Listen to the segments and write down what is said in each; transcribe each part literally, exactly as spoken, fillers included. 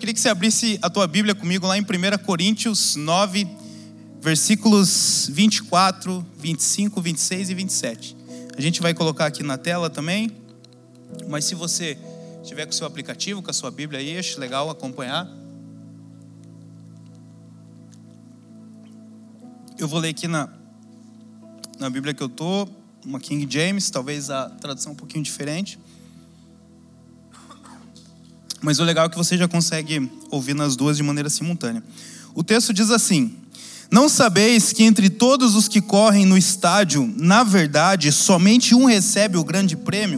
Queria que você abrisse a tua Bíblia comigo lá em primeira Coríntios nove, versículos vinte e quatro, vinte e cinco, vinte e seis e vinte e sete. A gente vai colocar aqui na tela também, mas se você estiver com o seu aplicativo, com a sua Bíblia aí, acho legal acompanhar. Eu vou ler aqui na, na Bíblia que eu estou, uma King James, talvez a tradução um pouquinho diferente. Mas o legal é que você já consegue ouvir nas duas de maneira simultânea. O texto diz assim: não sabeis que entre todos os que correm no estádio, na verdade, somente um recebe o grande prêmio?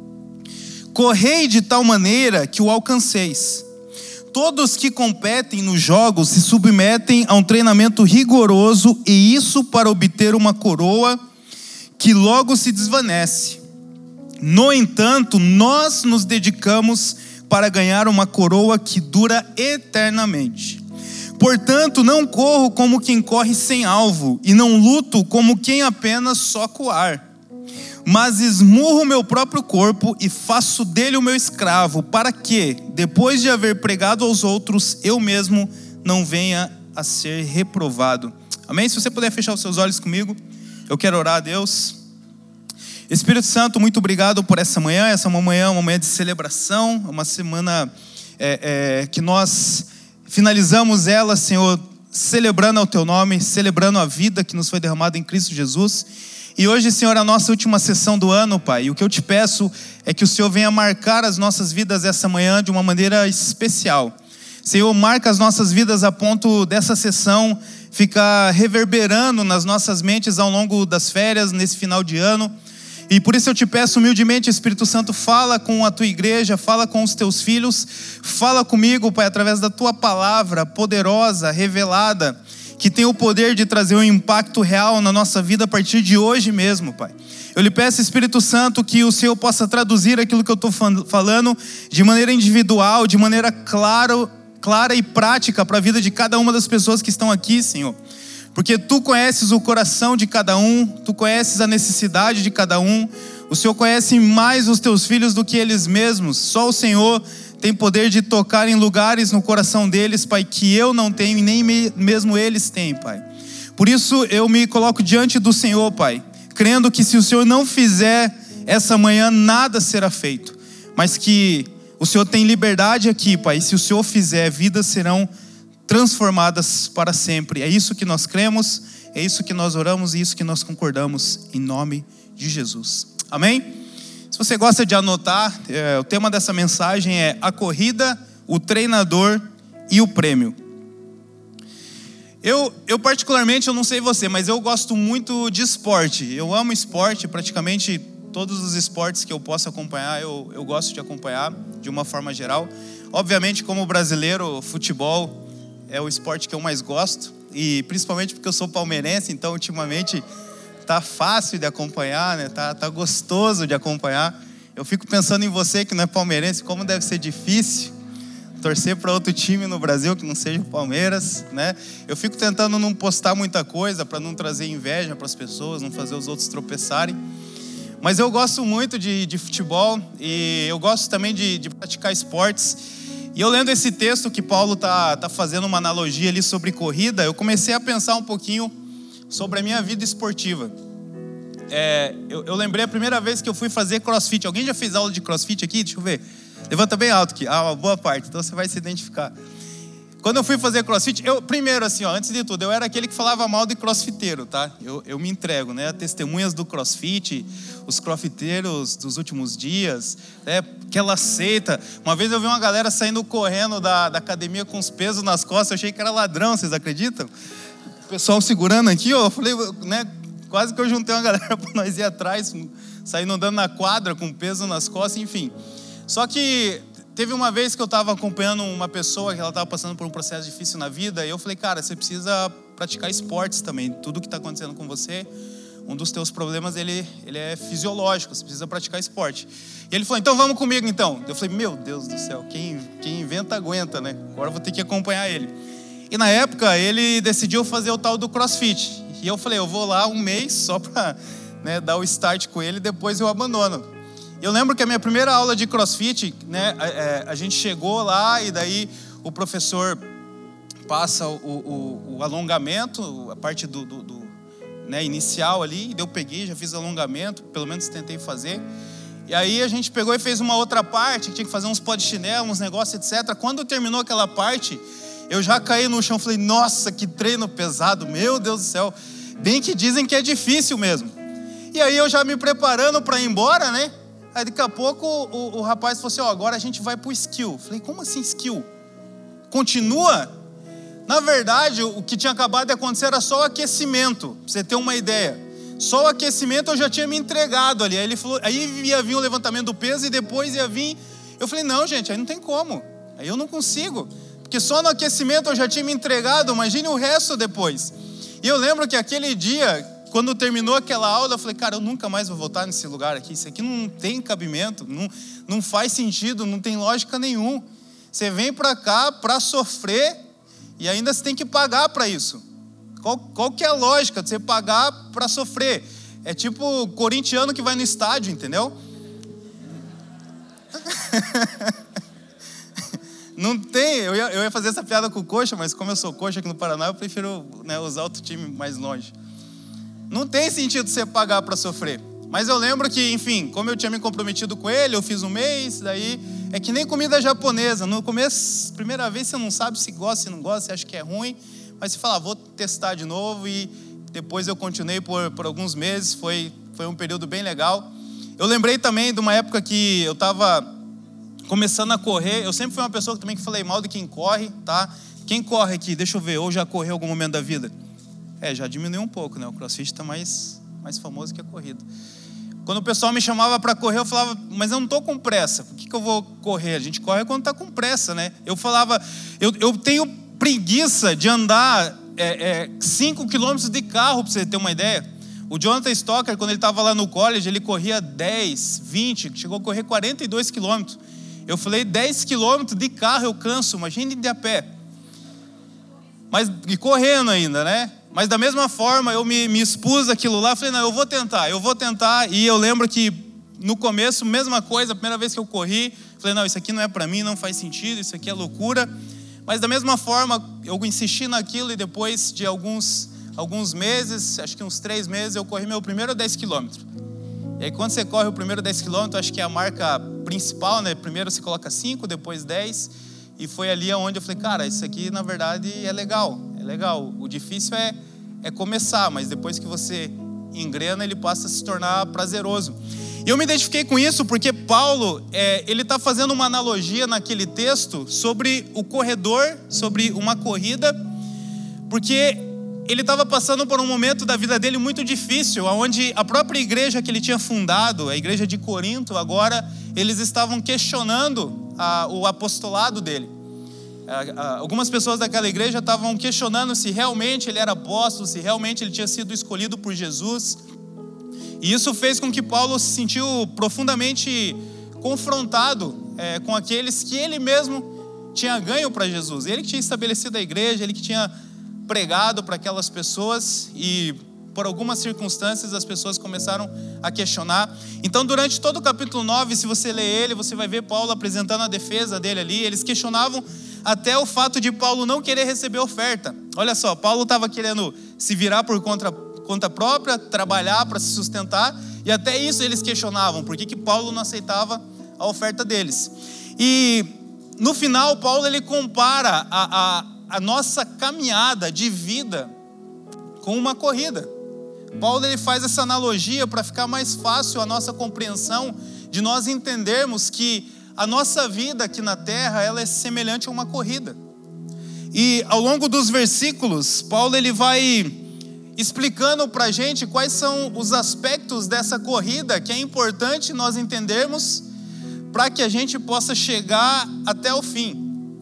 Correi de tal maneira que o alcanceis. Todos que competem nos jogos se submetem a um treinamento rigoroso, e isso para obter uma coroa que logo se desvanece. No entanto, nós nos dedicamos para ganhar uma coroa que dura eternamente. Portanto, não corro como quem corre sem alvo, e não luto como quem apenas soca o ar. Mas esmurro o meu próprio corpo e faço dele o meu escravo, para que, depois de haver pregado aos outros, eu mesmo não venha a ser reprovado. Amém? Se você puder fechar os seus olhos comigo, eu quero orar a Deus. Espírito Santo, muito obrigado por essa manhã. Essa é uma manhã, uma manhã de celebração, uma semana é, é, que nós finalizamos ela, Senhor, celebrando ao Teu nome, celebrando a vida que nos foi derramada em Cristo Jesus. E hoje, Senhor, a nossa última sessão do ano, Pai. E o que eu te peço é que o Senhor venha marcar as nossas vidas essa manhã de uma maneira especial. Senhor, marca as nossas vidas a ponto dessa sessão ficar reverberando nas nossas mentes ao longo das férias, nesse final de ano. E por isso eu te peço humildemente, Espírito Santo, fala com a tua igreja, fala com os teus filhos, fala comigo, Pai, através da tua palavra poderosa, revelada, que tem o poder de trazer um impacto real na nossa vida a partir de hoje mesmo, Pai. Eu lhe peço, Espírito Santo, que o Senhor possa traduzir aquilo que eu estou falando de maneira individual, de maneira clara, clara e prática para a vida de cada uma das pessoas que estão aqui, Senhor. Porque Tu conheces o coração de cada um, Tu conheces a necessidade de cada um, o Senhor conhece mais os Teus filhos do que eles mesmos. Só o Senhor tem poder de tocar em lugares no coração deles, Pai, que eu não tenho e nem mesmo eles têm, Pai. Por isso eu me coloco diante do Senhor, Pai, crendo que se o Senhor não fizer essa manhã, nada será feito. Mas que o Senhor tem liberdade aqui, Pai, e se o Senhor fizer, vidas serão transformadas para sempre. É isso que nós cremos, é isso que nós oramos e isso que nós concordamos em nome de Jesus. Amém? Se você gosta de anotar, é, o tema dessa mensagem é a corrida, o treinador e o prêmio. Eu, eu particularmente, eu não sei você, mas eu gosto muito de esporte. Eu amo esporte, praticamente todos os esportes que eu posso acompanhar, eu, eu gosto de acompanhar de uma forma geral. Obviamente, como brasileiro, futebol é o esporte que eu mais gosto, e principalmente porque eu sou palmeirense, então ultimamente tá fácil de acompanhar, né? tá, tá gostoso de acompanhar. Eu fico pensando em você que não é palmeirense, como deve ser difícil torcer para outro time no Brasil que não seja o Palmeiras, né? Eu fico tentando não postar muita coisa para não trazer inveja para as pessoas, não fazer os outros tropeçarem. Mas eu gosto muito de, de futebol, e eu gosto também de, de praticar esportes. E eu lendo esse texto que Paulo está tá fazendo uma analogia ali sobre corrida, eu comecei a pensar um pouquinho sobre a minha vida esportiva. É, eu, eu lembrei a primeira vez que eu fui fazer crossfit. Alguém já fez aula de crossfit aqui? Deixa eu ver. Levanta bem alto aqui. Ah, uma boa parte. Então você vai se identificar. Quando eu fui fazer crossfit, eu, primeiro assim, ó, antes de tudo, eu era aquele que falava mal de crossfiteiro, tá? Eu, eu me entrego, né? Testemunhas do crossfit, os crossfiteiros dos últimos dias, né? Aquela seita. Uma vez eu vi uma galera saindo correndo da, da academia com os pesos nas costas, eu achei que era ladrão, vocês acreditam? O pessoal segurando aqui, ó, eu falei, né? Quase que eu juntei uma galera para nós ir atrás, saindo andando na quadra com peso nas costas, enfim. Só que teve uma vez que eu estava acompanhando uma pessoa que ela estava passando por um processo difícil na vida, e eu falei, cara, você precisa praticar esportes também. Tudo que está acontecendo com você, um dos teus problemas, ele, ele é fisiológico, você precisa praticar esporte. E ele falou, então vamos comigo então. Eu falei, meu Deus do céu, quem, quem inventa aguenta, né? Agora eu vou ter que acompanhar ele. E na época ele decidiu fazer o tal do crossfit. E eu falei, eu vou lá um mês só para, né, dar o start com ele, depois eu abandono. Eu lembro que a minha primeira aula de crossfit, né, a, a gente chegou lá e daí o professor passa o, o, o alongamento, a parte do, do, do né, inicial ali, eu peguei, já fiz alongamento, pelo menos tentei fazer. E aí a gente pegou e fez uma outra parte, que tinha que fazer uns pó de chinelo, uns negócios, etcétera. Quando terminou aquela parte, eu já caí no chão, falei, nossa, que treino pesado, meu Deus do céu. Bem que dizem que é difícil mesmo. E aí eu já me preparando para ir embora, né? Aí daqui a pouco o, o rapaz falou assim, ó, agora a gente vai pro skill. Falei, como assim skill? Continua? Na verdade, o que tinha acabado de acontecer era só o aquecimento, pra você ter uma ideia. Só o aquecimento eu já tinha me entregado ali. Aí ele falou, aí ia vir o levantamento do peso e depois ia vir. Eu falei, não, gente, aí não tem como. Aí eu não consigo. Porque só no aquecimento eu já tinha me entregado, imagine o resto depois. E eu lembro que aquele dia, quando terminou aquela aula, eu falei, cara, eu nunca mais vou voltar nesse lugar aqui. Isso aqui não tem cabimento, não, não faz sentido, não tem lógica nenhum. Você vem para cá para sofrer e ainda você tem que pagar para isso. Qual, qual que é a lógica de você pagar para sofrer? É tipo corintiano que vai no estádio, entendeu? Não tem, eu ia, eu ia fazer essa piada com o coxa, mas como eu sou coxa aqui no Paraná, eu prefiro, né, usar outro time mais longe. Não tem sentido você pagar para sofrer. Mas eu lembro que, enfim, como eu tinha me comprometido com ele, eu fiz um mês, daí é que nem comida japonesa. No começo, primeira vez você não sabe se gosta, se não gosta, você acha que é ruim, mas você fala, ah, vou testar de novo, e depois eu continuei por, por alguns meses, foi, foi um período bem legal. Eu lembrei também de uma época que eu estava começando a correr. Eu sempre fui uma pessoa também que falei mal de quem corre, tá? Quem corre aqui, deixa eu ver, ou já correu em algum momento da vida? É, já diminuiu um pouco, né? O CrossFit está mais, mais famoso que a corrida. Quando o pessoal me chamava para correr, eu falava, mas eu não estou com pressa, por que, que eu vou correr? A gente corre quando está com pressa, né? Eu falava, eu, eu tenho preguiça de andar cinco é, é, quilômetros de carro, para você ter uma ideia. O Jonathan Stocker, quando ele estava lá no college, ele corria dez, vinte, chegou a correr quarenta e dois quilômetros. Eu falei, dez quilômetros de carro eu canso, imagine de a pé. Mas, e correndo ainda, né? Mas da mesma forma, eu me, me expus aquilo lá, falei, não, eu vou tentar, eu vou tentar. E eu lembro que no começo, mesma coisa, a primeira vez que eu corri, falei, não, isso aqui não é para mim, não faz sentido, isso aqui é loucura. Mas da mesma forma, eu insisti naquilo e depois de alguns, alguns meses, acho que uns três meses, eu corri meu primeiro dez quilômetros. E aí quando você corre o primeiro dez quilômetros, acho que é a marca principal, né? Primeiro você coloca cinco, depois dez. E foi ali onde eu falei, cara, isso aqui na verdade é legal, é legal. O difícil é, é começar, mas depois que você engrena, ele passa a se tornar prazeroso. E eu me identifiquei com isso porque Paulo, é, ele está fazendo uma analogia naquele texto sobre o corredor, sobre uma corrida, porque ele estava passando por um momento da vida dele muito difícil, onde a própria igreja que ele tinha fundado, a igreja de Corinto, agora eles estavam questionando a, o apostolado dele. A, a, algumas pessoas daquela igreja estavam questionando se realmente ele era apóstolo, se realmente ele tinha sido escolhido por Jesus. E isso fez com que Paulo se sentiu profundamente confrontado é, com aqueles que ele mesmo tinha ganho para Jesus. Ele que tinha estabelecido a igreja, ele que tinha pregado para aquelas pessoas, e por algumas circunstâncias as pessoas começaram a questionar. Então durante todo o capítulo nove, se você ler ele, você vai ver Paulo apresentando a defesa dele ali. Eles questionavam até o fato de Paulo não querer receber oferta. Olha só, Paulo estava querendo se virar por conta, conta própria, trabalhar para se sustentar, e até isso eles questionavam, por que que Paulo não aceitava a oferta deles. E no final Paulo ele compara a, a a nossa caminhada de vida com uma corrida. Paulo ele faz essa analogia para ficar mais fácil a nossa compreensão de nós entendermos que a nossa vida aqui na terra, ela é semelhante a uma corrida. E ao longo dos versículos, Paulo ele vai explicando para a gente quais são os aspectos dessa corrida que é importante nós entendermos para que a gente possa chegar até o fim.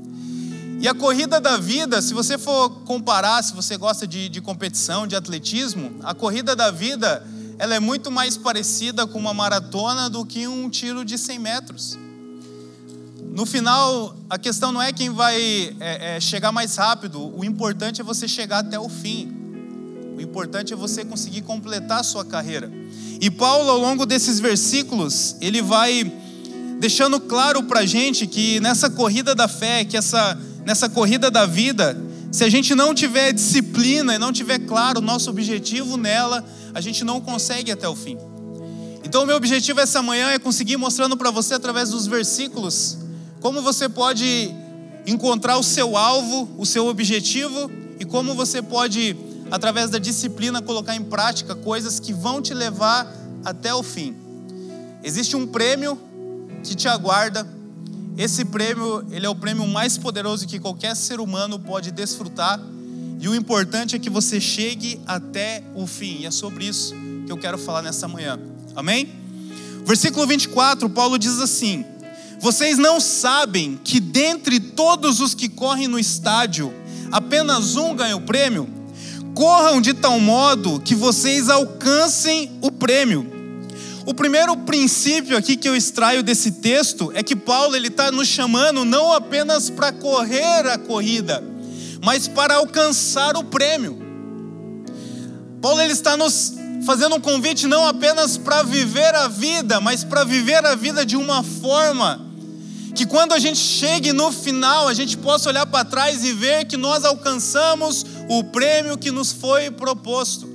E a corrida da vida, se você for comparar, se você gosta de, de competição, de atletismo, a corrida da vida, ela é muito mais parecida com uma maratona do que um tiro de cem metros. No final, a questão não é quem vai é, é, chegar mais rápido, o importante é você chegar até o fim. O importante é você conseguir completar a sua carreira. E Paulo, ao longo desses versículos, ele vai deixando claro para a gente que nessa corrida da fé, que essa nessa corrida da vida, se a gente não tiver disciplina e não tiver claro o nosso objetivo nela, a gente não consegue ir até o fim. Então o meu objetivo essa manhã é conseguir mostrando para você através dos versículos como você pode encontrar o seu alvo, o seu objetivo e como você pode, através da disciplina, colocar em prática coisas que vão te levar até o fim. Existe um prêmio que te aguarda. Esse prêmio, ele é o prêmio mais poderoso que qualquer ser humano pode desfrutar. E o importante é que você chegue até o fim. E é sobre isso que eu quero falar nessa manhã. Amém? Versículo vinte e quatro, Paulo diz assim: vocês não sabem que dentre todos os que correm no estádio, apenas um ganha o prêmio? Corram de tal modo que vocês alcancem o prêmio. O primeiro princípio aqui que eu extraio desse texto é que Paulo ele está nos chamando não apenas para correr a corrida, mas para alcançar o prêmio. Paulo ele está nos fazendo um convite não apenas para viver a vida, mas para viver a vida de uma forma que quando a gente chegue no final, a gente possa olhar para trás e ver que nós alcançamos o prêmio que nos foi proposto.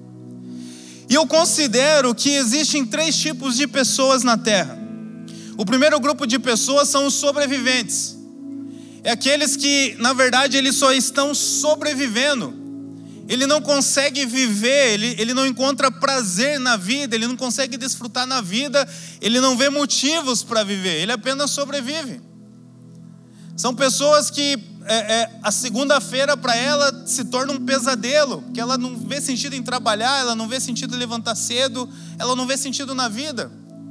E eu considero que existem três tipos de pessoas na Terra. O primeiro grupo de pessoas são os sobreviventes. É aqueles que, na verdade, eles só estão sobrevivendo. Ele não consegue viver, ele, ele não encontra prazer na vida, ele não consegue desfrutar na vida, ele não vê motivos para viver, ele apenas sobrevive. São pessoas que é, é, a segunda-feira para ela se torna um pesadelo, que ela não vê sentido em trabalhar, ela não vê sentido em levantar cedo, ela não vê sentido na vida.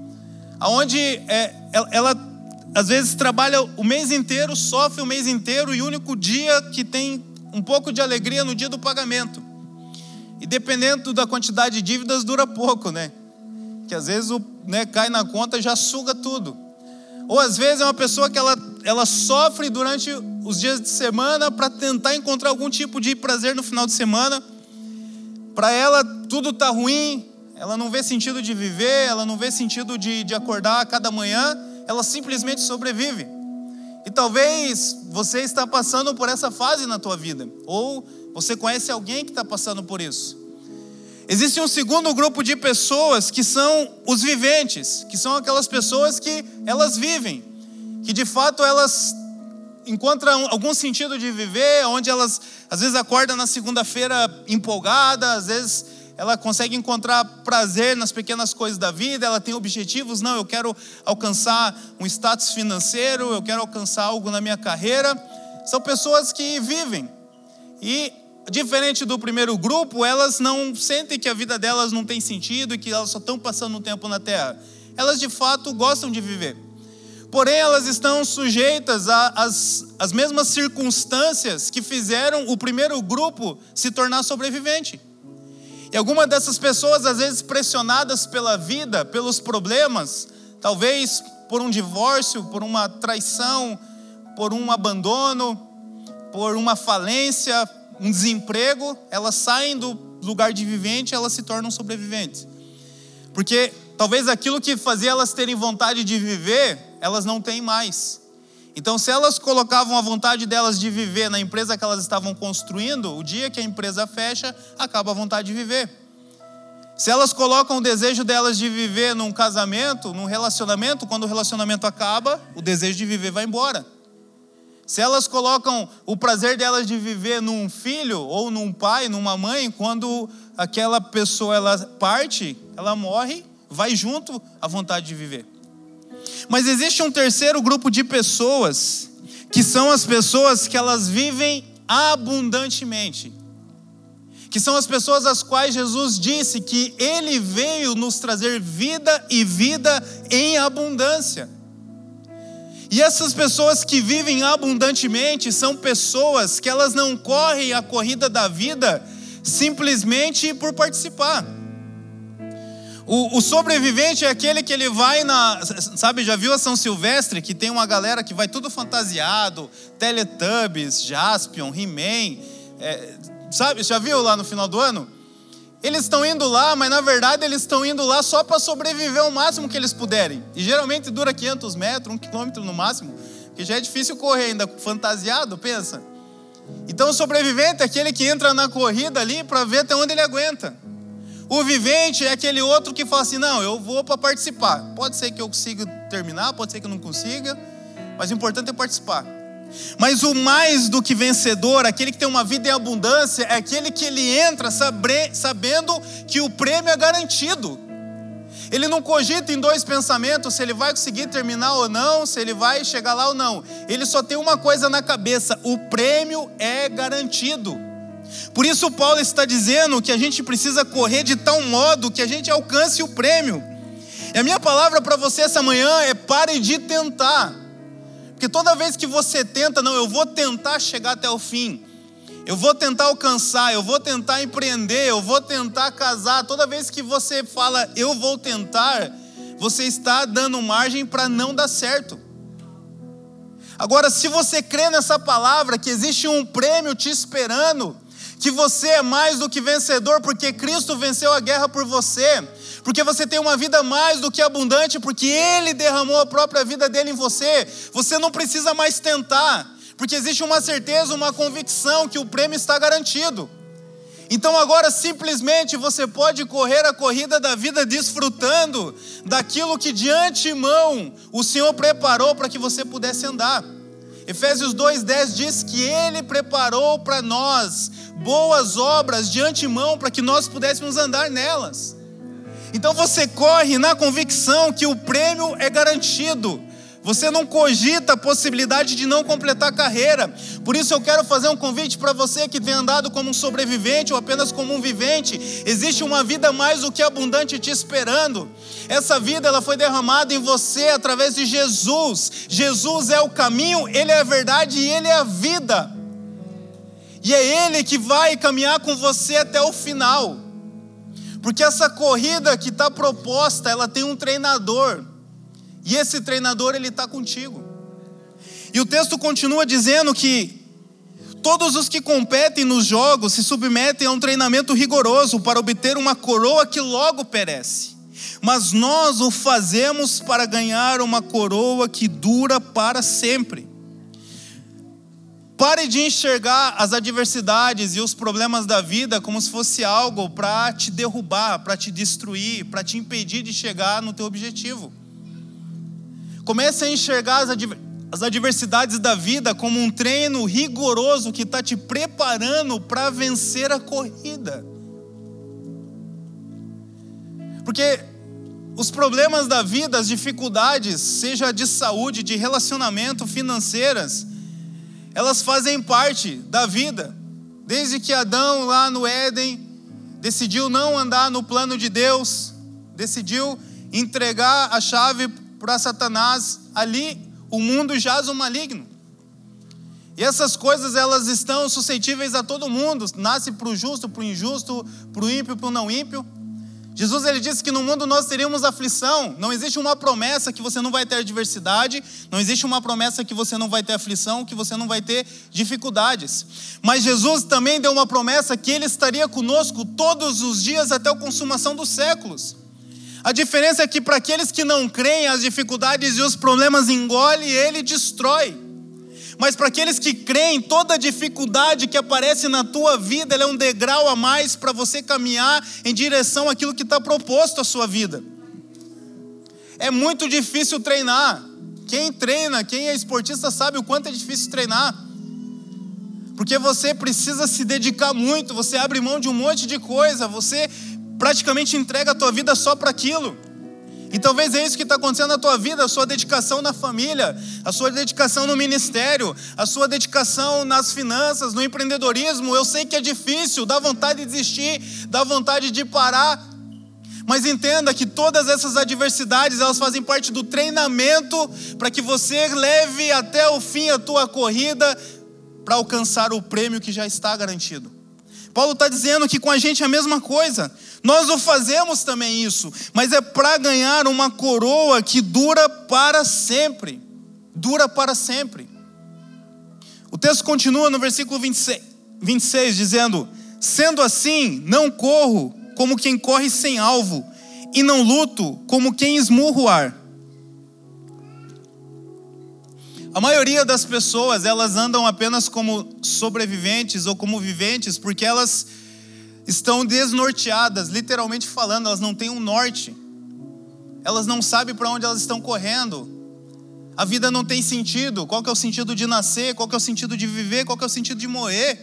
Onde é, ela, ela às vezes trabalha o mês inteiro, sofre o mês inteiro e o único dia que tem um pouco de alegria no dia do pagamento. E dependendo da quantidade de dívidas, dura pouco, né? Que às vezes o, né, cai na conta e já suga tudo. Ou às vezes é uma pessoa que ela, ela sofre durante os dias de semana para tentar encontrar algum tipo de prazer no final de semana. Para ela tudo está ruim, ela não vê sentido de viver, ela não vê sentido de, de acordar a cada manhã, ela simplesmente sobrevive. E talvez você está passando por essa fase na tua vida, ou você conhece alguém que está passando por isso. Existe um segundo grupo de pessoas que são os viventes, que são aquelas pessoas que elas vivem, que de fato elas encontram algum sentido de viver, onde elas às vezes acordam na segunda-feira empolgada, às vezes ela consegue encontrar prazer nas pequenas coisas da vida, ela tem objetivos, não, eu quero alcançar um status financeiro, eu quero alcançar algo na minha carreira. São pessoas que vivem. E diferente do primeiro grupo, elas não sentem que a vida delas não tem sentido e que elas só estão passando um tempo na terra. Elas de fato gostam de viver. Porém, elas estão sujeitas às, às mesmas circunstâncias que fizeram o primeiro grupo se tornar sobrevivente. E algumas dessas pessoas, às vezes pressionadas pela vida, pelos problemas, talvez por um divórcio, por uma traição, por um abandono, por uma falência, um desemprego, elas saem do lugar de vivente e elas se tornam sobreviventes. Porque talvez aquilo que fazia elas terem vontade de viver, elas não têm mais. Então, se elas colocavam a vontade delas de viver na empresa que elas estavam construindo, o dia que a empresa fecha, acaba a vontade de viver. Se elas colocam o desejo delas de viver num casamento, num relacionamento, quando o relacionamento acaba, o desejo de viver vai embora. Se elas colocam o prazer delas de viver num filho, ou num pai, numa mãe, quando aquela pessoa ela parte, ela morre, vai junto a vontade de viver. Mas existe um terceiro grupo de pessoas, que são as pessoas que elas vivem abundantemente. Que são as pessoas às quais Jesus disse que Ele veio nos trazer vida e vida em abundância. E essas pessoas que vivem abundantemente são pessoas que elas não correm a corrida da vida simplesmente por participar. O, o sobrevivente é aquele que ele vai na... Sabe, já viu a São Silvestre? Que tem uma galera que vai tudo fantasiado. Teletubbies, Jaspion, He-Man. É, sabe, já viu lá no final do ano? Eles estão indo lá, mas na verdade eles estão indo lá só para sobreviver o máximo que eles puderem. E geralmente dura quinhentos metros, um quilômetro no máximo. porque já é difícil correr ainda fantasiado, pensa. Então o sobrevivente é aquele que entra na corrida ali para ver até onde ele aguenta. O vivente é aquele outro que fala assim, não, eu vou para participar. Pode ser que eu consiga terminar, pode ser que eu não consiga, mas o importante é participar. Mas o mais do que vencedor, aquele que tem uma vida em abundância, é aquele que ele entra sabendo que o prêmio é garantido. Ele não cogita em dois pensamentos, se ele vai conseguir terminar ou não, se ele vai chegar lá ou não. Ele só tem uma coisa na cabeça, o prêmio é garantido. Por isso Paulo está dizendo que a gente precisa correr de tal modo que a gente alcance o prêmio. E a minha palavra para você essa manhã é pare de tentar. Porque toda vez que você tenta, não, eu vou tentar chegar até o fim, eu vou tentar alcançar, eu vou tentar empreender, eu vou tentar casar. Toda vez que você fala, eu vou tentar, você está dando margem para não dar certo. Agora, se você crê nessa palavra, que existe um prêmio te esperando, que você é mais do que vencedor, porque Cristo venceu a guerra por você, porque você tem uma vida mais do que abundante, porque Ele derramou a própria vida dele em você, você não precisa mais tentar, porque existe uma certeza, uma convicção que o prêmio está garantido. Então agora simplesmente você pode correr a corrida da vida desfrutando daquilo que de antemão o Senhor preparou para que você pudesse andar. Efésios dois, dez diz que Ele preparou para nós boas obras de antemão para que nós pudéssemos andar nelas. Então você corre na convicção que o prêmio é garantido. Você não cogita a possibilidade de não completar a carreira. Por isso eu quero fazer um convite para você que tem andado como um sobrevivente ou apenas como um vivente. Existe uma vida mais do que abundante te esperando. Essa vida ela foi derramada em você através de Jesus. Jesus é o caminho, Ele é a verdade e Ele é a vida. E é Ele que vai caminhar com você até o final. Porque essa corrida que está proposta, ela tem um treinador. E esse treinador, ele está contigo. E o texto continua dizendo que todos os que competem nos jogos se submetem a um treinamento rigoroso para obter uma coroa que logo perece. Mas nós o fazemos para ganhar uma coroa que dura para sempre. Pare de enxergar as adversidades e os problemas da vida como se fosse algo para te derrubar, para te destruir, para te impedir de chegar no teu objetivo. Comece a enxergar as adversidades da vida como um treino rigoroso que está te preparando para vencer a corrida. Porque os problemas da vida, as dificuldades, seja de saúde, de relacionamento, financeiras, elas fazem parte da vida. Desde que Adão lá no Éden decidiu não andar no plano de Deus, decidiu entregar a chave para Satanás, ali o mundo jaz o maligno. E essas coisas elas estão suscetíveis a todo mundo. Nasce para o justo, para o injusto, para o ímpio, para o não ímpio. Jesus ele disse que no mundo nós teríamos aflição. Não existe uma promessa que você não vai ter adversidade. Não existe uma promessa que você não vai ter aflição, que você não vai ter dificuldades. Mas Jesus também deu uma promessa que Ele estaria conosco todos os dias até a consumação dos séculos. A diferença é que para aqueles que não creem, as dificuldades e os problemas engolem e Ele destrói. Mas para aqueles que creem, toda dificuldade que aparece na tua vida, ela é um degrau a mais para você caminhar em direção àquilo que está proposto à sua vida. É muito difícil treinar. Quem treina, quem é esportista sabe o quanto é difícil treinar. Porque você precisa se dedicar muito, você abre mão de um monte de coisa, você praticamente entrega a tua vida só para aquilo. E talvez é isso que está acontecendo na tua vida, a sua dedicação na família, a sua dedicação no ministério, a sua dedicação nas finanças, no empreendedorismo. Eu sei que é difícil, dá vontade de desistir, dá vontade de parar. Mas entenda que todas essas adversidades, elas fazem parte do treinamento para que você leve até o fim a tua corrida para alcançar o prêmio que já está garantido. Paulo está dizendo que com a gente é a mesma coisa. Nós o fazemos também isso, mas é para ganhar uma coroa que dura para sempre. Dura para sempre. O texto continua no versículo vinte e seis, vinte e seis dizendo: sendo assim, não corro como quem corre sem alvo, e não luto como quem esmurra o ar. A maioria das pessoas, elas andam apenas como sobreviventes ou como viventes porque elas estão desnorteadas, literalmente falando, elas não têm um norte. Elas não sabem para onde elas estão correndo. A vida não tem sentido. Qual que é o sentido de nascer? Qual que é o sentido de viver? Qual que é o sentido de morrer?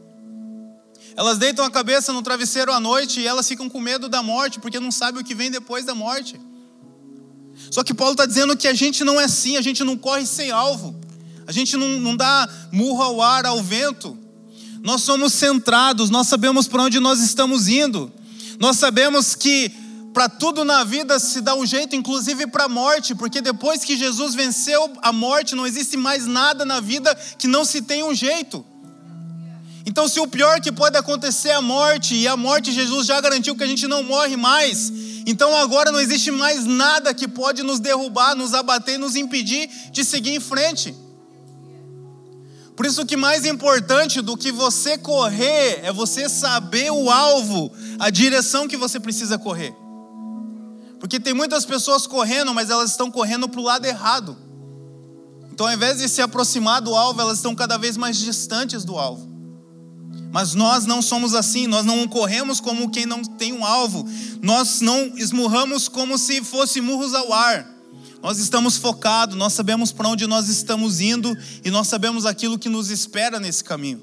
Elas deitam a cabeça no travesseiro à noite e elas ficam com medo da morte, porque não sabem o que vem depois da morte. Só que Paulo está dizendo que a gente não é assim, a gente não corre sem alvo. A gente não, não dá murro ao ar, ao vento. Nós somos centrados, nós sabemos para onde nós estamos indo. Nós sabemos que para tudo na vida se dá um jeito, inclusive para a morte, porque depois que Jesus venceu a morte, não existe mais nada na vida que não se tenha um jeito. Então, se o pior que pode acontecer é a morte, e a morte Jesus já garantiu que a gente não morre mais, então agora não existe mais nada que pode nos derrubar, nos abater e nos impedir de seguir em frente. Por isso que mais importante do que você correr é você saber o alvo, a direção que você precisa correr. Porque tem muitas pessoas correndo, mas elas estão correndo para o lado errado. Então, ao invés de se aproximar do alvo, elas estão cada vez mais distantes do alvo. Mas nós não somos assim, nós não corremos como quem não tem um alvo. Nós não esmurramos como se fosse murros ao ar. Nós estamos focados, nós sabemos para onde nós estamos indo e nós sabemos aquilo que nos espera nesse caminho.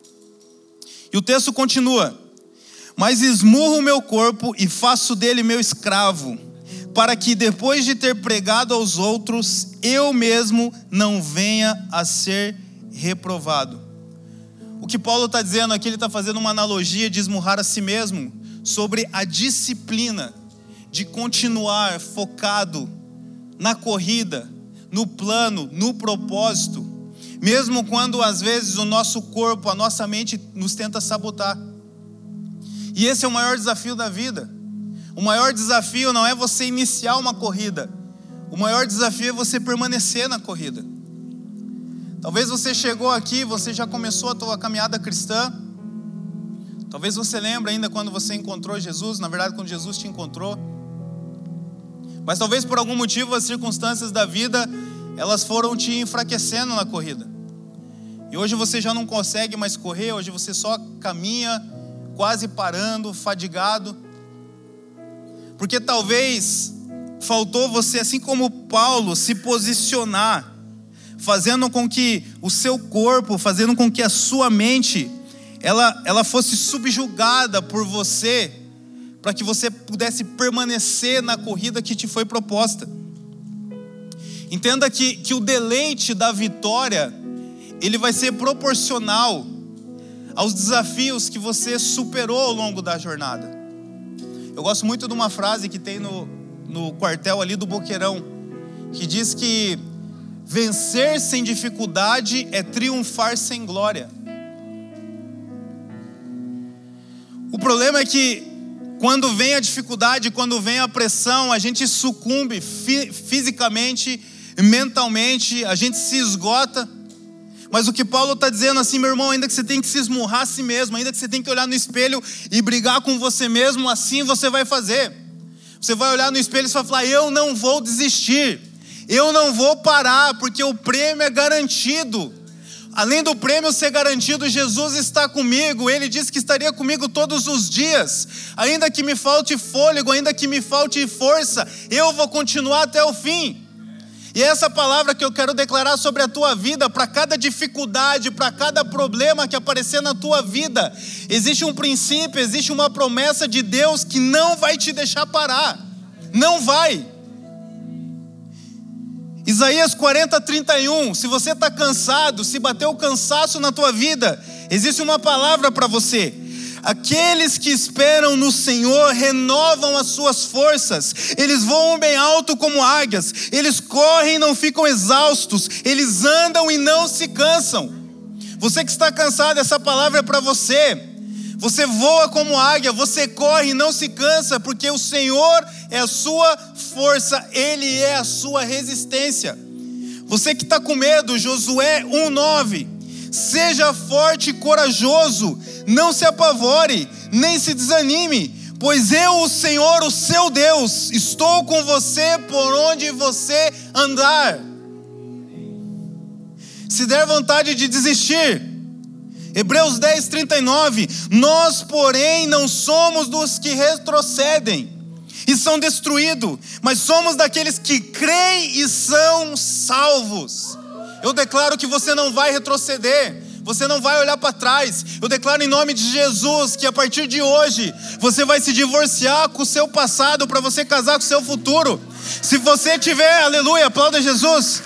E o texto continua: mas esmurro o meu corpo e faço dele meu escravo, para que depois de ter pregado aos outros, eu mesmo não venha a ser reprovado. O que Paulo está dizendo aqui, ele está fazendo uma analogia de esmurrar a si mesmo, sobre a disciplina de continuar focado na corrida, no plano, no propósito, mesmo quando às vezes o nosso corpo, a nossa mente nos tenta sabotar. E esse é o maior desafio da vida. O maior desafio não é você iniciar uma corrida, o maior desafio é você permanecer na corrida. Talvez você chegou aqui, você já começou a sua caminhada cristã. Talvez você lembre ainda quando você encontrou Jesus, na verdade quando Jesus te encontrou. Mas talvez por algum motivo as circunstâncias da vida, elas foram te enfraquecendo na corrida. E hoje você já não consegue mais correr, hoje você só caminha, quase parando, fadigado. Porque talvez faltou você, assim como Paulo, se posicionar, fazendo com que o seu corpo, fazendo com que a sua mente, ela, ela fosse subjugada por você, para que você pudesse permanecer na corrida que te foi proposta. Entenda que, que o deleite da vitória, ele vai ser proporcional aos desafios que você superou ao longo da jornada. Eu gosto muito de uma frase que tem no, no quartel ali do Boqueirão, que diz que vencer sem dificuldade é triunfar sem glória. O problema é que quando vem a dificuldade, quando vem a pressão, a gente sucumbe fi- fisicamente, mentalmente, a gente se esgota. Mas o que Paulo está dizendo assim, meu irmão, ainda que você tem que se esmurrar a si mesmo, ainda que você tem que olhar no espelho e brigar com você mesmo, assim você vai fazer. Você vai olhar no espelho e você vai falar: eu não vou desistir, eu não vou parar, porque o prêmio é garantido. Além do prêmio ser garantido, Jesus está comigo. Ele disse que estaria comigo todos os dias. Ainda que me falte fôlego, ainda que me falte força, eu vou continuar até o fim. E é essa palavra que eu quero declarar sobre a tua vida. Para cada dificuldade, para cada problema que aparecer na tua vida, existe um princípio, existe uma promessa de Deus que não vai te deixar parar. Não vai. Isaías quarenta, trinta e um, se você está cansado, se bateu o cansaço na tua vida, existe uma palavra para você: aqueles que esperam no Senhor renovam as suas forças, eles voam bem alto como águias, eles correm e não ficam exaustos, eles andam e não se cansam. Você que está cansado, essa palavra é para você. Você voa como águia, você corre e não se cansa, porque o Senhor é a sua força, Ele é a sua resistência. Você que está com medo, Josué um, nove, seja forte e corajoso, não se apavore, nem se desanime, pois eu, o Senhor, o seu Deus, estou com você por onde você andar. se der vontade de desistir. Hebreus dez, trinta e nove, nós, porém, não somos dos que retrocedem e são destruídos, mas somos daqueles que creem e são salvos. Eu declaro que você não vai retroceder, você não vai olhar para trás. Eu declaro em nome de Jesus que a partir de hoje você vai se divorciar com o seu passado para você casar com o seu futuro. Se você tiver, aleluia, aplauda Jesus.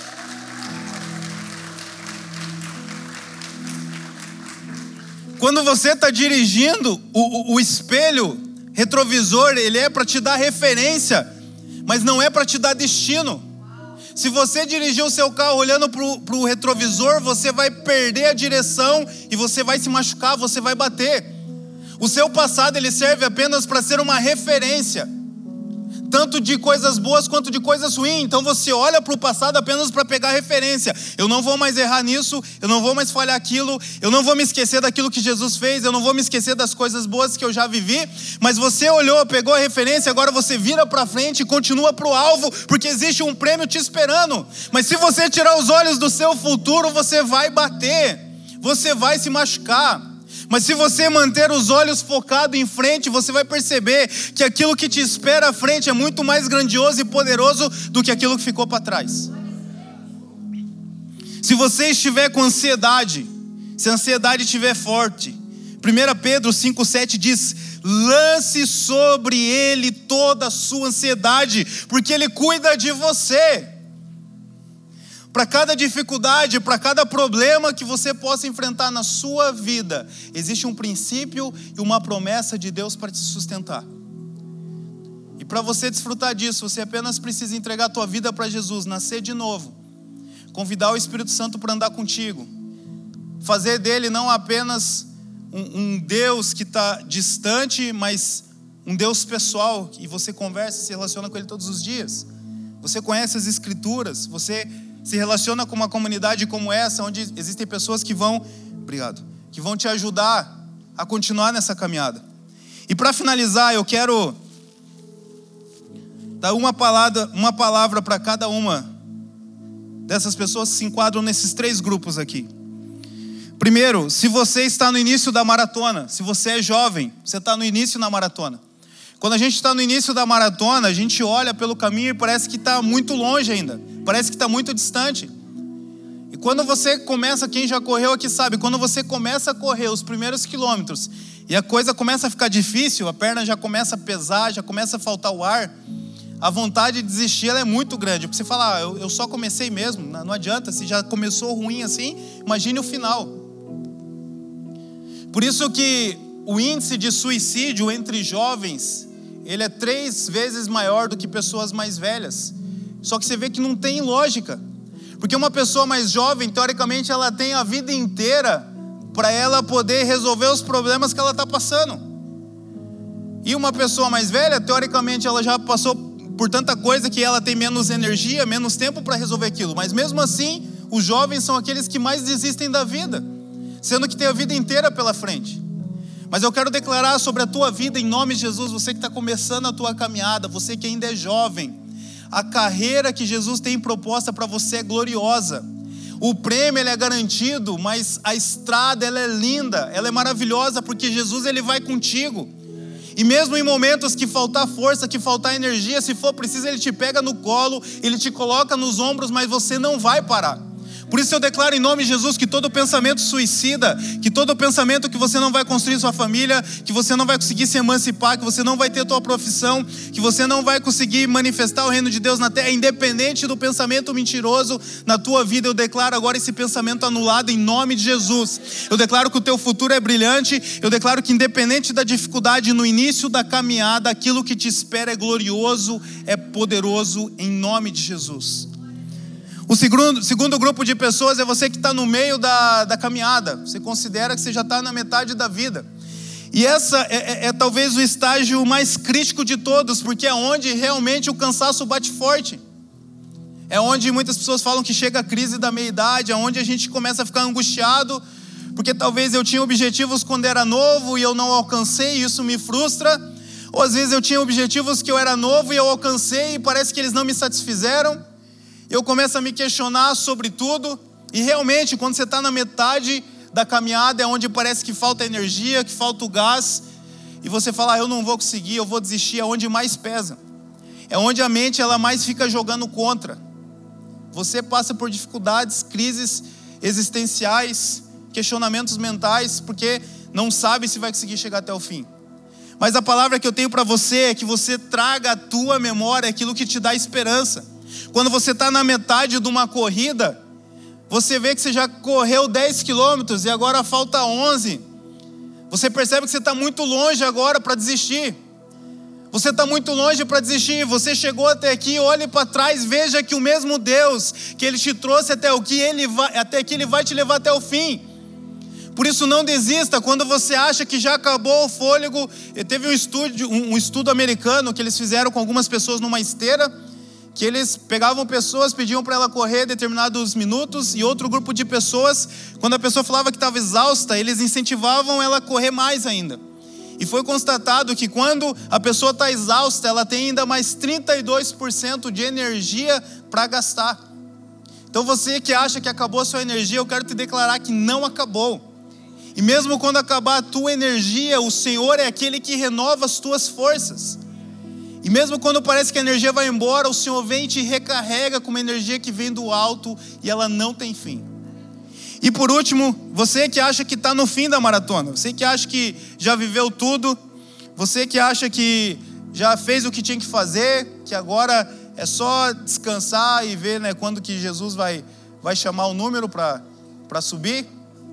Quando você está dirigindo, o, o, o espelho retrovisor, ele é para te dar referência, mas não é para te dar destino. Se você dirigir o seu carro olhando para o retrovisor, você vai perder a direção e você vai se machucar, você vai bater. O seu passado, ele serve apenas para ser uma referência, tanto de coisas boas quanto de coisas ruins. Então você olha para o passado apenas para pegar referência. Eu não vou mais errar nisso, eu não vou mais falhar aquilo, eu não vou me esquecer daquilo que Jesus fez, eu não vou me esquecer das coisas boas que eu já vivi. Mas você olhou, pegou a referência, agora você vira para frente e continua para o alvo, porque existe um prêmio te esperando. Mas se você tirar os olhos do seu futuro, você vai bater, você vai se machucar. Mas se você manter os olhos focados em frente, você vai perceber que aquilo que te espera à frente é muito mais grandioso e poderoso do que aquilo que ficou para trás. Se você estiver com ansiedade, se a ansiedade estiver forte, primeira Pedro cinco, sete diz: lance sobre ele toda a sua ansiedade, porque ele cuida de você. Para cada dificuldade, para cada problema que você possa enfrentar na sua vida, existe um princípio e uma promessa de Deus para te sustentar. E para você desfrutar disso, você apenas precisa entregar a tua vida para Jesus, nascer de novo, convidar o Espírito Santo para andar contigo, fazer dele não apenas um, um Deus que está distante, mas um Deus pessoal, e você conversa e se relaciona com ele todos os dias. Você conhece as Escrituras, você se relaciona com uma comunidade como essa, onde existem pessoas que vão, obrigado, que vão te ajudar a continuar nessa caminhada. E para finalizar, eu quero dar uma palavra, uma palavra para cada uma dessas pessoas que se enquadram nesses três grupos aqui. Primeiro, se você está no início da maratona, se você é jovem, você está no início da maratona. Quando a gente está no início da maratona, a gente olha pelo caminho e parece que está muito longe ainda. Parece que está muito distante. E quando você começa, quem já correu aqui sabe, quando você começa a correr os primeiros quilômetros e a coisa começa a ficar difícil, a perna já começa a pesar, já começa a faltar o ar, a vontade de desistir ela é muito grande. Porque você fala, ah, eu, eu só comecei mesmo, não adianta, se já começou ruim assim, imagine o final. Por isso que o índice de suicídio entre jovens, ele é três vezes maior do que pessoas mais velhas. Só que você vê que não tem lógica. Porque uma pessoa mais jovem, teoricamente, ela tem a vida inteira para ela poder resolver os problemas que ela está passando. E uma pessoa mais velha, teoricamente, ela já passou por tanta coisa que ela tem menos energia, menos tempo para resolver aquilo. Mas mesmo assim, os jovens são aqueles que mais desistem da vida, sendo que tem a vida inteira pela frente. Mas eu quero declarar sobre a tua vida, em nome de Jesus, você que está começando a tua caminhada, você que ainda é jovem, a carreira que Jesus tem proposta para você é gloriosa. O prêmio ele é garantido, mas a estrada ela é linda, ela é maravilhosa, porque Jesus ele vai contigo. E mesmo em momentos que faltar força, que faltar energia, se for preciso, ele te pega no colo, ele te coloca nos ombros, mas você não vai parar. Por isso eu declaro em nome de Jesus que todo pensamento suicida, que todo pensamento que você não vai construir sua família, que você não vai conseguir se emancipar, que você não vai ter a tua profissão, que você não vai conseguir manifestar o reino de Deus na terra, independente do pensamento mentiroso na tua vida, eu declaro agora esse pensamento anulado em nome de Jesus. Eu declaro que o teu futuro é brilhante, eu declaro que independente da dificuldade no início da caminhada, aquilo que te espera é glorioso, é poderoso em nome de Jesus. O segundo, segundo grupo de pessoas é você que está no meio da, da caminhada. Você considera que você já está na metade da vida. E essa é, é, é talvez o estágio mais crítico de todos, porque é onde realmente o cansaço bate forte. É onde muitas pessoas falam que chega a crise da meia-idade, é onde a gente começa a ficar angustiado, porque talvez eu tinha objetivos quando era novo e eu não alcancei, e isso me frustra. Ou às vezes eu tinha objetivos que eu era novo e eu alcancei e parece que eles não me satisfizeram. Eu começo a me questionar sobre tudo, E realmente, quando você está na metade da caminhada, é onde parece que falta energia, que falta o gás, e você fala, ah, eu não vou conseguir, eu vou desistir, é onde mais pesa. É onde a mente ela mais fica jogando contra. Você passa por dificuldades, crises existenciais, questionamentos mentais, porque não sabe se vai conseguir chegar até o fim. Mas a palavra que eu tenho para você é que você traga à tua memória aquilo que te dá esperança. Quando você está na metade de uma corrida, você vê que você já correu dez quilômetros e agora falta onze. Você percebe que você está muito longe agora para desistir. Você está muito longe para desistir. Você chegou até aqui, olhe para trás, veja que o mesmo Deus que Ele te trouxe até aqui, Ele vai, até aqui, Ele vai te levar até o fim. Por isso não desista quando você acha que já acabou o fôlego. Teve um estudo, um estudo americano que eles fizeram com algumas pessoas numa esteira, que eles pegavam pessoas, pediam para ela correr determinados minutos, e outro grupo de pessoas, quando a pessoa falava que estava exausta, eles incentivavam ela a correr mais ainda. E foi constatado que quando a pessoa está exausta, ela tem ainda mais trinta e dois por cento de energia para gastar. Então você que acha que acabou a sua energia, eu quero te declarar que não acabou. E mesmo quando acabar a tua energia, o Senhor é aquele que renova as tuas forças. E mesmo quando parece que a energia vai embora, o Senhor vem e te recarrega com uma energia que vem do alto e ela não tem fim. E por último, você que acha que está no fim da maratona, você que acha que já viveu tudo, você que acha que já fez o que tinha que fazer, que agora é só descansar e ver, né, quando que Jesus vai, vai chamar o número para para subir.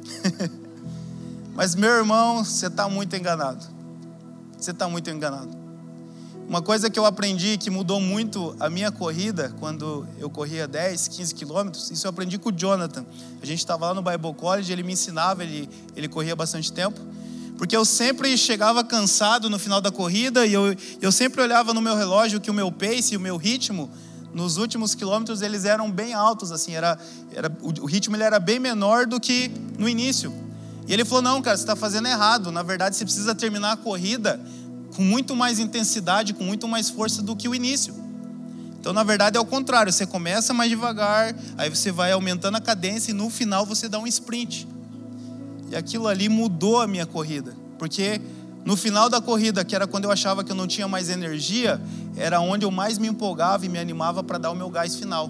Mas meu irmão, você está muito enganado. Você está muito enganado. Uma coisa que eu aprendi que mudou muito a minha corrida, quando eu corria dez, quinze quilômetros, isso eu aprendi com o Jonathan. A gente estava lá no Bible College, ele me ensinava, ele, ele corria bastante tempo. Porque eu sempre chegava cansado no final da corrida e eu, eu sempre olhava no meu relógio que o meu pace e o meu ritmo, nos últimos quilômetros, eles eram bem altos, assim, era, era, o ritmo ele era bem menor do que no início. E ele falou, não, cara, você está fazendo errado. Na verdade, você precisa terminar a corrida com muito mais intensidade, com muito mais força do que o início. Então, na verdade, é o contrário. Você começa mais devagar, aí você vai aumentando a cadência e no final você dá um sprint. E aquilo ali mudou a minha corrida. Porque no final da corrida, que era quando eu achava que eu não tinha mais energia, era onde eu mais me empolgava e me animava para dar o meu gás final.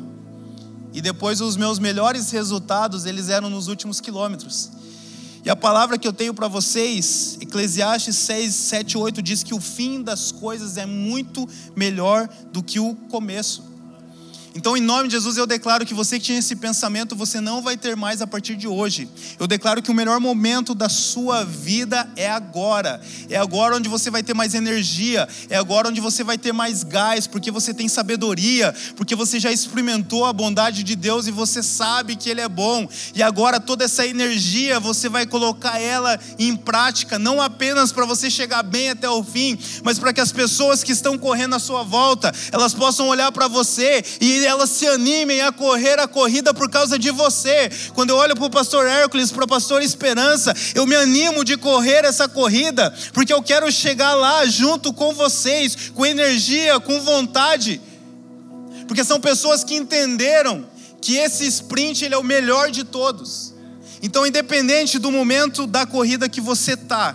E depois os meus melhores resultados, eles eram nos últimos quilômetros. E a palavra que eu tenho para vocês, Eclesiastes seis, sete, oito, diz que o fim das coisas é muito melhor do que o começo. Então, em nome de Jesus, eu declaro que você que tinha esse pensamento, você não vai ter mais a partir de hoje. Eu declaro que o melhor momento da sua vida é agora. É agora onde você vai ter mais energia. É agora onde você vai ter mais gás, porque você tem sabedoria, porque você já experimentou a bondade de Deus e você sabe que Ele é bom. E agora toda essa energia, você vai colocar ela em prática, não apenas para você chegar bem até o fim, mas para que as pessoas que estão correndo à sua volta, elas possam olhar para você e elas se animem a correr a corrida por causa de você. Quando eu olho para o pastor Hércules, para o pastor Esperança, eu me animo de correr essa corrida, porque eu quero chegar lá junto com vocês, com energia, com vontade, porque são pessoas que entenderam que esse sprint ele é o melhor de todos. Então, independente do momento da corrida que você está,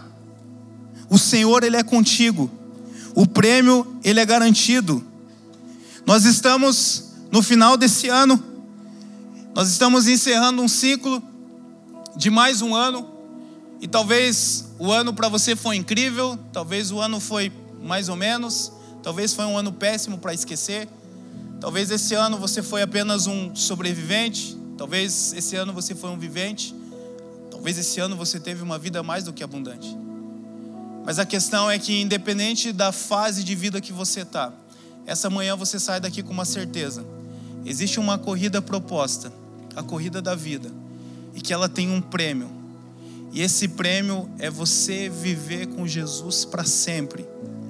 o Senhor ele é contigo, o prêmio ele é garantido. Nós estamos no final desse ano, nós estamos encerrando um ciclo de mais um ano, e talvez o ano para você foi incrível, talvez o ano foi mais ou menos, talvez foi um ano péssimo para esquecer, talvez esse ano você foi apenas um sobrevivente, talvez esse ano você foi um vivente, talvez esse ano você teve uma vida mais do que abundante. Mas a questão é que independente da fase de vida que você está, essa manhã você sai daqui com uma certeza. Existe uma corrida proposta, a corrida da vida, e que ela tem um prêmio. E esse prêmio é você viver com Jesus para sempre.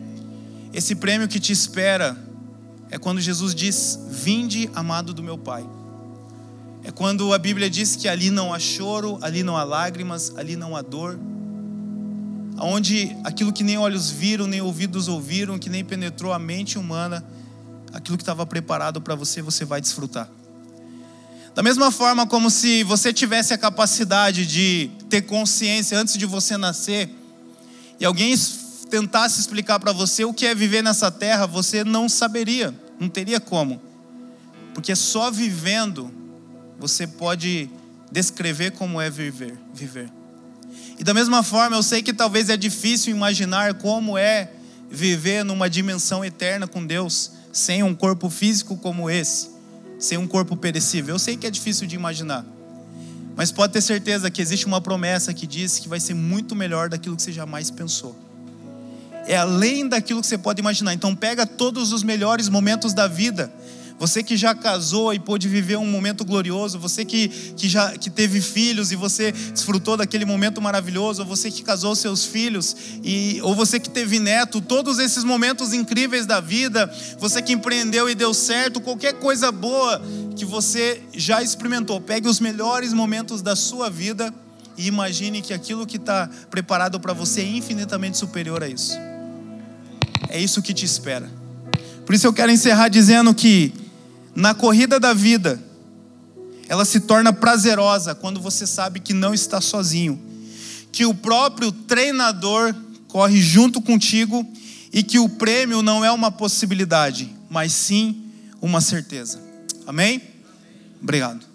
Esse prêmio que te espera é quando Jesus diz, vinde amado do meu Pai. É quando a Bíblia diz que ali não há choro, ali não há lágrimas, ali não há dor. Onde aquilo que nem olhos viram, nem ouvidos ouviram, que nem penetrou a mente humana, aquilo que estava preparado para você, você vai desfrutar. Da mesma forma como se você tivesse a capacidade de ter consciência antes de você nascer, e alguém tentasse explicar para você o que é viver nessa terra, você não saberia, não teria como. Porque só vivendo você pode descrever como é viver, viver. E da mesma forma, eu sei que talvez é difícil imaginar como é viver numa dimensão eterna com Deus, sem um corpo físico como esse, sem um corpo perecível. Eu sei que é difícil de imaginar, mas pode ter certeza que existe uma promessa que diz que vai ser muito melhor daquilo que você jamais pensou. É além daquilo que você pode imaginar. Então pega todos os melhores momentos da vida. Você que já casou e pôde viver um momento glorioso, você que, que já que teve filhos e você desfrutou daquele momento maravilhoso, ou você que casou seus filhos, e, ou você que teve neto, todos esses momentos incríveis da vida, você que empreendeu e deu certo, qualquer coisa boa que você já experimentou, pegue os melhores momentos da sua vida e imagine que aquilo que está preparado para você é infinitamente superior a isso. É isso que te espera. Por isso eu quero encerrar dizendo que na corrida da vida, ela se torna prazerosa quando você sabe que não está sozinho, que o próprio treinador corre junto contigo e que o prêmio não é uma possibilidade, mas sim uma certeza. Amém? Obrigado.